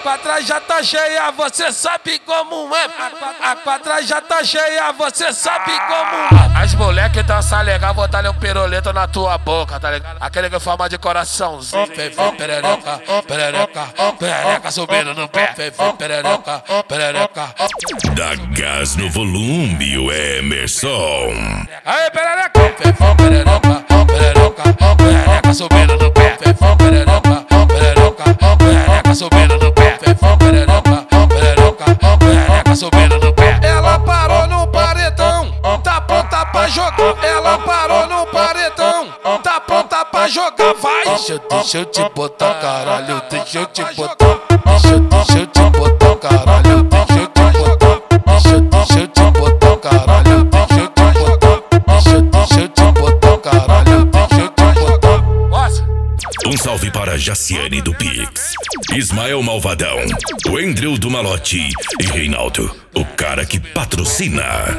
quadra já tá cheia, você sabe como é. A quadra já tá cheia, você sabe como é. As moleque dançam legal, vou dar um pirulito na tua boca, tá ligado? Aquele que forma de coraçãozinho. Perereca, perereca, perereca subindo no pé. Perereca, perereca. Dá gás no volume, o Emerson. Aê, perereca, perereca, perereca, perereca subindo no pé. Perereca, perereca, perereca subindo no pé. Perereca, perereca, perereca subindo no pé. Ela parou no paredão, tá pronta pra jogar. Ela parou no paredão, tá pronta pra jogar. Vai, deixa eu te botar, caralho, deixa eu te botar. Deixa eu te botar, caralho, deixa eu te botar. Deixa eu te botar, caralho, deixa eu te botar. Deixa eu te botar, caralho, deixa eu te botar. Nossa. Um salve para Jaciane do Pix, Ismael Malvadão, o Andrew do Malote e Reinaldo, o cara que patrocina.